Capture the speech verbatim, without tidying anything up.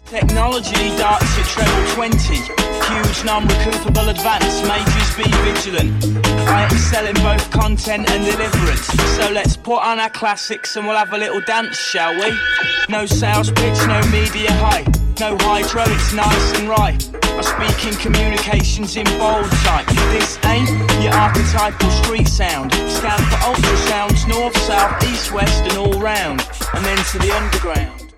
Technology darts at treble twenty. Huge non-recoupable advance, majors be vigilant. I excel in both content and deliverance. So let's put on our classics and we'll have a little dance, shall we? No sales pitch, no media hype. No hydro, it's nice and right. I speak in communications in bold type. This ain't your archetypal street sound. Scan for ultrasounds, north, south, east, west and all round. And then to the underground.